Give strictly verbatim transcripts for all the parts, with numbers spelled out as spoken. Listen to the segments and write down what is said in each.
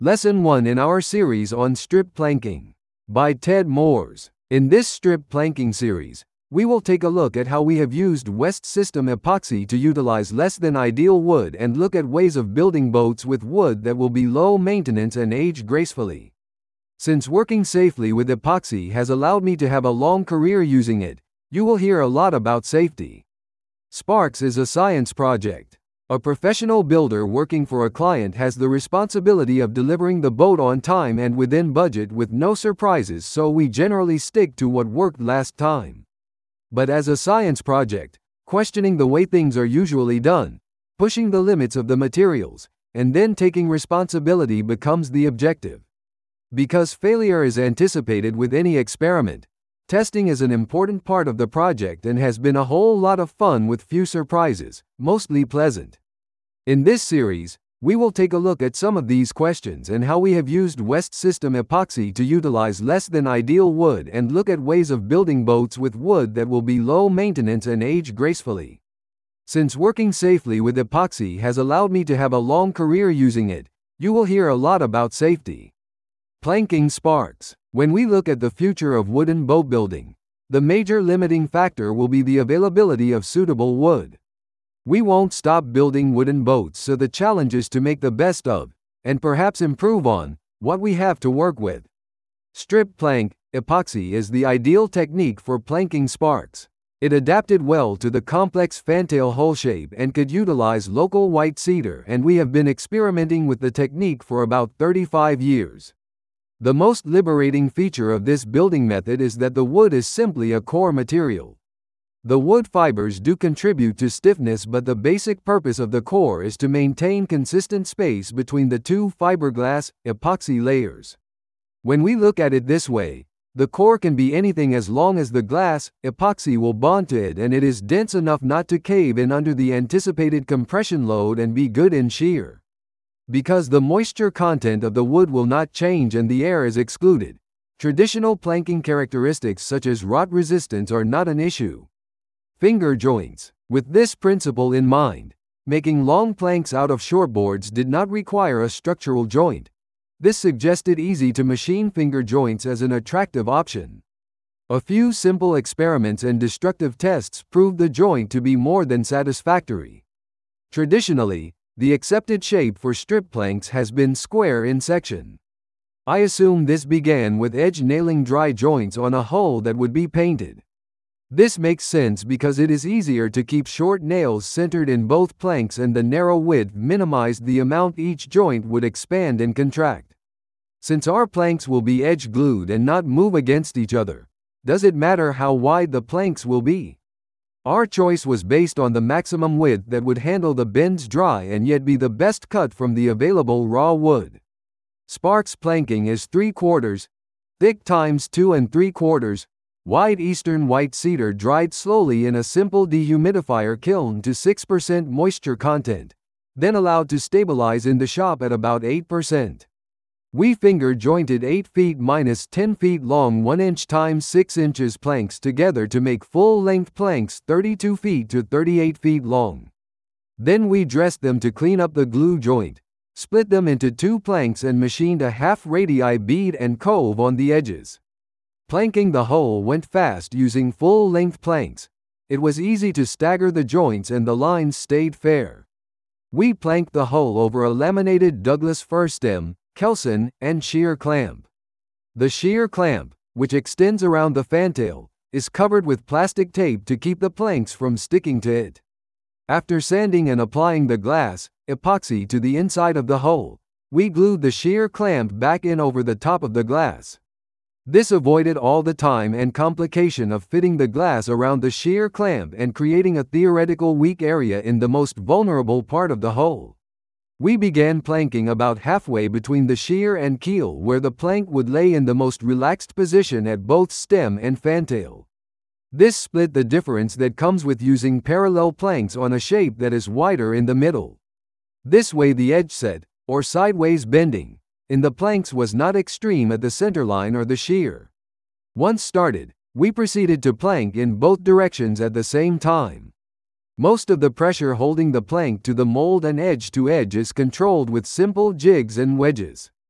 Lesson one in our series on strip planking by Ted Moores. In this strip planking series, we will take a look at how we have used West System epoxy to utilize less than ideal wood and look at ways of building boats with wood that will be low maintenance and age gracefully. Since working safely with epoxy has allowed me to have a long career using it, you will hear a lot about safety. Sparks is a science project. A professional builder working for a client has the responsibility of delivering the boat on time and within budget with no surprises, so we generally stick to what worked last time. But as a science project, questioning the way things are usually done, pushing the limits of the materials, and then taking responsibility becomes the objective. Because failure is anticipated with any experiment, testing is an important part of the project and has been a whole lot of fun with few surprises, mostly pleasant. In this series, we will take a look at some of these questions and how we have used West System epoxy to utilize less than ideal wood and look at ways of building boats with wood that will be low maintenance and age gracefully. Since working safely with epoxy has allowed me to have a long career using it, you will hear a lot about safety. Planking sparks. When we look at the future of wooden boat building, the major limiting factor will be the availability of suitable wood. We won't stop building wooden boats, so the challenge is to make the best of, and perhaps improve on, what we have to work with. Strip plank epoxy is the ideal technique for planking sparks. It adapted well to the complex fantail hull shape and could utilize local white cedar, and we have been experimenting with the technique for about thirty-five years. The most liberating feature of this building method is that the wood is simply a core material. The wood fibers do contribute to stiffness, but the basic purpose of the core is to maintain consistent space between the two fiberglass epoxy layers. When we look at it this way, the core can be anything as long as the glass epoxy will bond to it and it is dense enough not to cave in under the anticipated compression load and be good in shear. Because the moisture content of the wood will not change and the air is excluded, traditional planking characteristics such as rot resistance are not an issue. Finger joints. With this principle in mind, making long planks out of shortboards did not require a structural joint. This suggested easy-to-machine finger joints as an attractive option. A few simple experiments and destructive tests proved the joint to be more than satisfactory. Traditionally, the accepted shape for strip planks has been square in section. I assume this began with edge nailing dry joints on a hull that would be painted. This makes sense because it is easier to keep short nails centered in both planks and the narrow width minimized the amount each joint would expand and contract. Since our planks will be edge glued and not move against each other, does it matter how wide the planks will be? Our choice was based on the maximum width that would handle the bends dry and yet be the best cut from the available raw wood. Sparks planking is three quarters thick times two and three quarters wide Eastern white cedar dried slowly in a simple dehumidifier kiln to six percent moisture content, then allowed to stabilize in the shop at about eight percent. We finger jointed eight feet minus ten feet long one inch times six inches planks together to make full-length planks thirty-two feet to thirty-eight feet long. Then we dressed them to clean up the glue joint, split them into two planks and machined a half radii bead and cove on the edges. Planking the hull went fast using full-length planks. It was easy to stagger the joints and the lines stayed fair. We planked the hull over a laminated Douglas fir stem, Kelson, and shear clamp. The shear clamp, which extends around the fantail, is covered with plastic tape to keep the planks from sticking to it. After sanding and applying the glass epoxy to the inside of the hull, we glued the shear clamp back in over the top of the glass. This avoided all the time and complication of fitting the glass around the shear clamp and creating a theoretical weak area in the most vulnerable part of the hull. We began planking about halfway between the shear and keel, where the plank would lay in the most relaxed position at both stem and fantail. This split the difference that comes with using parallel planks on a shape that is wider in the middle. This way the edge set, or sideways bending, in the planks was not extreme at the centerline or the shear. Once started, we proceeded to plank in both directions at the same time. Most of the pressure holding the plank to the mold and edge to edge is controlled with simple jigs and wedges.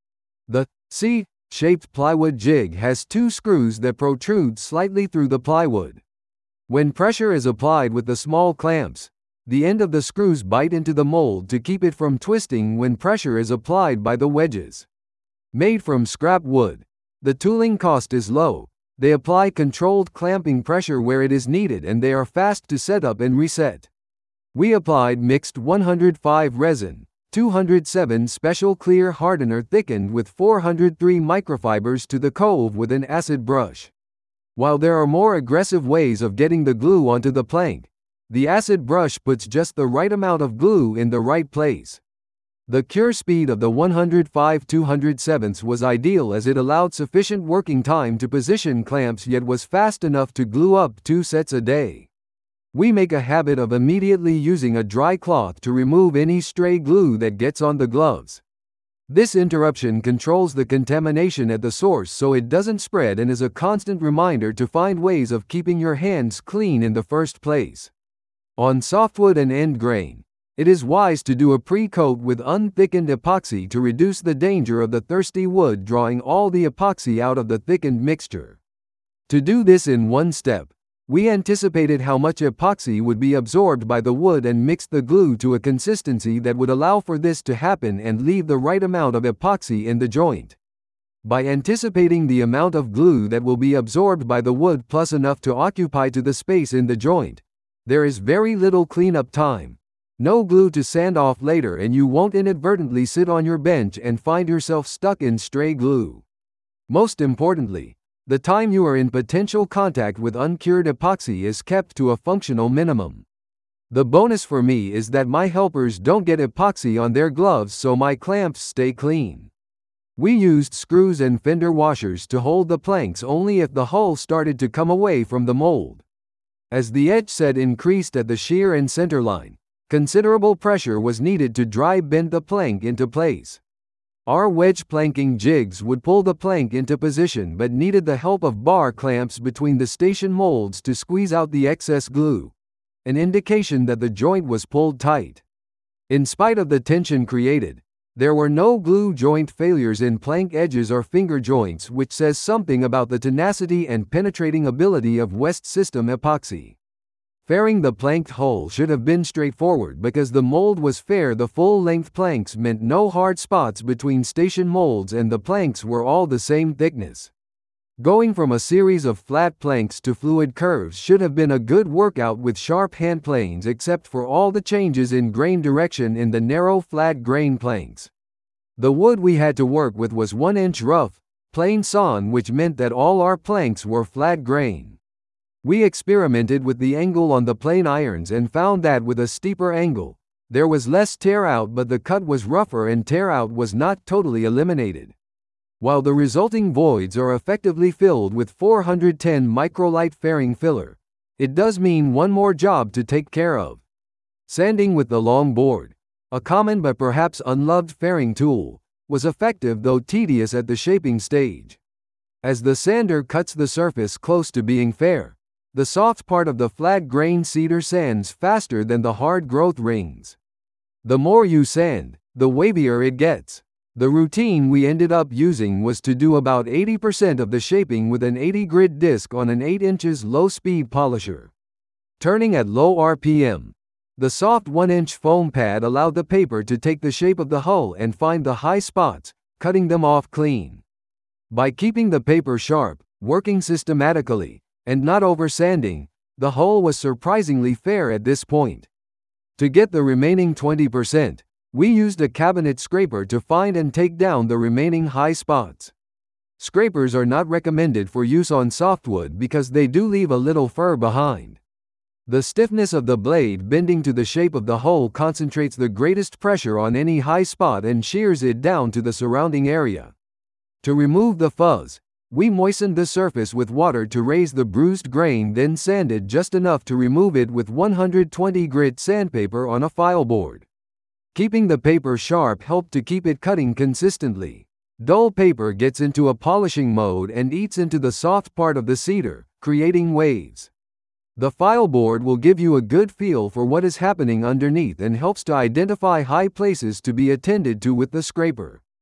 The C-shaped plywood jig has two screws that protrude slightly through the plywood. When pressure is applied with the small clamps, the end of the screws bite into the mold to keep it from twisting when pressure is applied by the wedges. Made from scrap wood, the tooling cost is low. They apply controlled clamping pressure where it is needed and they are fast to set up and reset. We applied mixed one hundred five resin, two hundred seven special clear hardener thickened with four hundred three microfibers to the cove with an acid brush. While there are more aggressive ways of getting the glue onto the plank, the acid brush puts just the right amount of glue in the right place. The cure speed of the one hundred five two hundred seven was ideal as it allowed sufficient working time to position clamps yet was fast enough to glue up two sets a day. We make a habit of immediately using a dry cloth to remove any stray glue that gets on the gloves. This interruption controls the contamination at the source so it doesn't spread and is a constant reminder to find ways of keeping your hands clean in the first place. On softwood and end grain, it is wise to do a pre-coat with unthickened epoxy to reduce the danger of the thirsty wood drawing all the epoxy out of the thickened mixture. To do this in one step, we anticipated how much epoxy would be absorbed by the wood and mixed the glue to a consistency that would allow for this to happen and leave the right amount of epoxy in the joint. By anticipating the amount of glue that will be absorbed by the wood plus enough to occupy to the space in the joint, there is very little cleanup time. No glue to sand off later and you won't inadvertently sit on your bench and find yourself stuck in stray glue. Most importantly, the time you are in potential contact with uncured epoxy is kept to a functional minimum. The bonus for me is that my helpers don't get epoxy on their gloves so my clamps stay clean. We used screws and fender washers to hold the planks only if the hull started to come away from the mold. As the edge set increased at the shear and center line, considerable pressure was needed to dry bend the plank into place. Our wedge planking jigs would pull the plank into position but needed the help of bar clamps between the station molds to squeeze out the excess glue, an indication that the joint was pulled tight. In spite of the tension created, there were no glue joint failures in plank edges or finger joints, which says something about the tenacity and penetrating ability of West System epoxy. Fairing the planked hull should have been straightforward because the mold was fair. The full-length planks meant no hard spots between station molds and the planks were all the same thickness. Going from a series of flat planks to fluid curves should have been a good workout with sharp hand planes except for all the changes in grain direction in the narrow flat grain planks. The wood we had to work with was one inch rough, plain sawn, which meant that all our planks were flat grain. We experimented with the angle on the plane irons and found that with a steeper angle, there was less tear out but the cut was rougher and tear out was not totally eliminated. While the resulting voids are effectively filled with four hundred ten microlight fairing filler, it does mean one more job to take care of. Sanding with the long board, a common but perhaps unloved fairing tool, was effective though tedious at the shaping stage. As the sander cuts the surface close to being fair, the soft part of the flat grain cedar sands faster than the hard growth rings. The more you sand, the wavier it gets. The routine we ended up using was to do about eighty percent of the shaping with an eighty grit disc on an eight inches low-speed polisher. Turning at low R P M, the soft one inch foam pad allowed the paper to take the shape of the hull and find the high spots, cutting them off clean. By keeping the paper sharp, working systematically, and not over-sanding, the hull was surprisingly fair at this point. To get the remaining twenty percent, we used a cabinet scraper to find and take down the remaining high spots. Scrapers are not recommended for use on softwood because they do leave a little fur behind. The stiffness of the blade bending to the shape of the hull concentrates the greatest pressure on any high spot and shears it down to the surrounding area. To remove the fuzz, we moistened the surface with water to raise the bruised grain, then sanded just enough to remove it with one hundred twenty grit sandpaper on a file board. Keeping the paper sharp helped to keep it cutting consistently. Dull paper gets into a polishing mode and eats into the soft part of the cedar, creating waves. The file board will give you a good feel for what is happening underneath and helps to identify high places to be attended to with the scraper.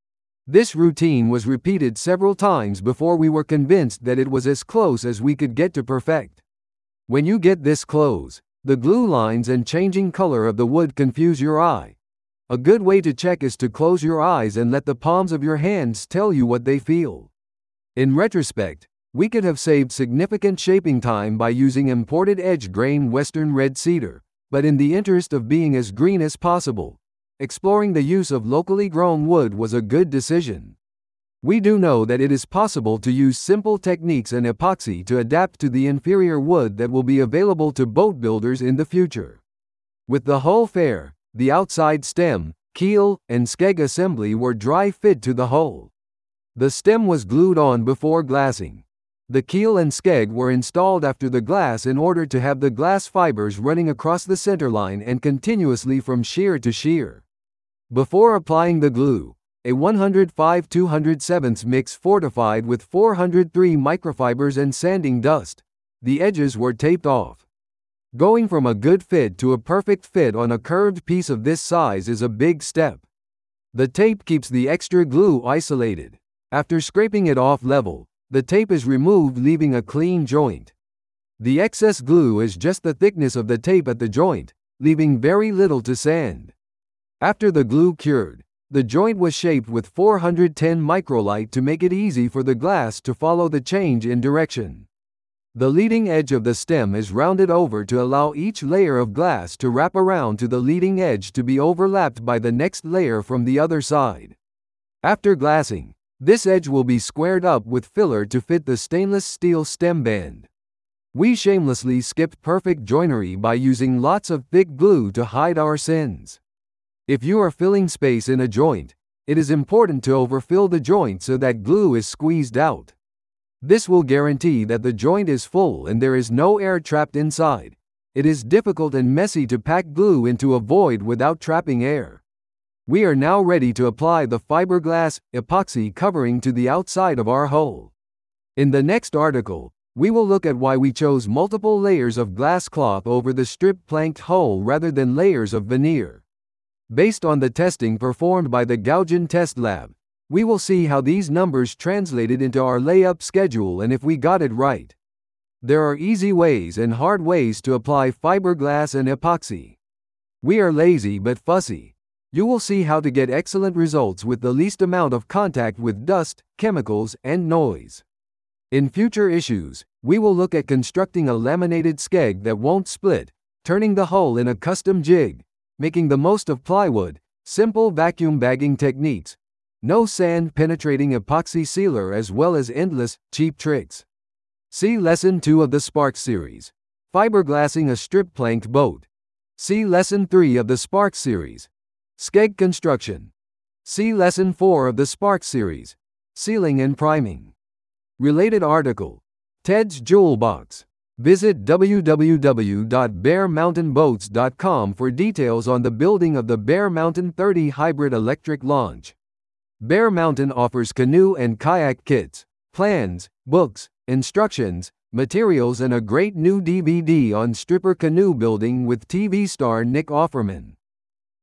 This routine was repeated several times before we were convinced that it was as close as we could get to perfect. When you get this close, the glue lines and changing color of the wood confuse your eye. A good way to check is to close your eyes and let the palms of your hands tell you what they feel. In retrospect, we could have saved significant shaping time by using imported edge grain Western red cedar, but in the interest of being as green as possible, exploring the use of locally grown wood was a good decision. We do know that it is possible to use simple techniques and epoxy to adapt to the inferior wood that will be available to boat builders in the future. With the hull fair, the outside stem, keel, and skeg assembly were dry fit to the hull. The stem was glued on before glassing. The keel and skeg were installed after the glass in order to have the glass fibers running across the centerline and continuously from shear to shear. Before applying the glue, a one oh five two oh seven mix fortified with four oh three microfibers and sanding dust, the edges were taped off. Going from a good fit to a perfect fit on a curved piece of this size is a big step. The tape keeps the extra glue isolated. After scraping it off level, the tape is removed, leaving a clean joint. The excess glue is just the thickness of the tape at the joint, leaving very little to sand. After the glue cured, the joint was shaped with four hundred ten microlite to make it easy for the glass to follow the change in direction. The leading edge of the stem is rounded over to allow each layer of glass to wrap around to the leading edge to be overlapped by the next layer from the other side. After glassing, this edge will be squared up with filler to fit the stainless steel stem band. We shamelessly skipped perfect joinery by using lots of thick glue to hide our sins. If you are filling space in a joint, it is important to overfill the joint so that glue is squeezed out. This will guarantee that the joint is full and there is no air trapped inside. It is difficult and messy to pack glue into a void without trapping air. We are now ready to apply the fiberglass epoxy covering to the outside of our hull. In the next article, we will look at why we chose multiple layers of glass cloth over the strip planked hull rather than layers of veneer. Based on the testing performed by the Gauguin Test Lab, we will see how these numbers translated into our layup schedule and if we got it right. There are easy ways and hard ways to apply fiberglass and epoxy. We are lazy but fussy. You will see how to get excellent results with the least amount of contact with dust, chemicals, and noise. In future issues, we will look at constructing a laminated skeg that won't split, turning the hull in a custom jig, making the most of plywood, simple vacuum bagging techniques, no sand penetrating epoxy sealer, as well as endless, cheap tricks. See Lesson two of the Sparks series, Fiberglassing a Strip Planked Boat. See Lesson three of the Sparks series, Skeg Construction. See Lesson four of the Sparks series, Sealing and Priming. Related article, Ted's Jewel Box. Visit w w w dot bear mountain boats dot com for details on the building of the Bear Mountain thirty hybrid electric launch. Bear Mountain offers canoe and kayak kits, plans, books, instructions, materials, and a great new D V D on stripper canoe building with T V star Nick Offerman.